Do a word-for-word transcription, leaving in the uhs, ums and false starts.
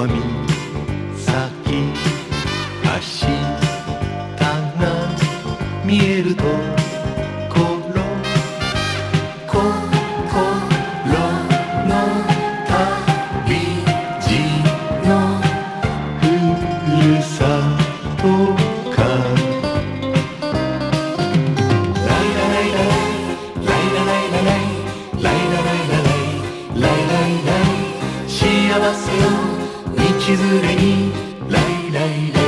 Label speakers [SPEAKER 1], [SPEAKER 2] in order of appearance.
[SPEAKER 1] は岬明日が見えるところ心の旅路のふるさとかライラライラライライラライラライライラライラライライライライ幸せの道連れにライライライ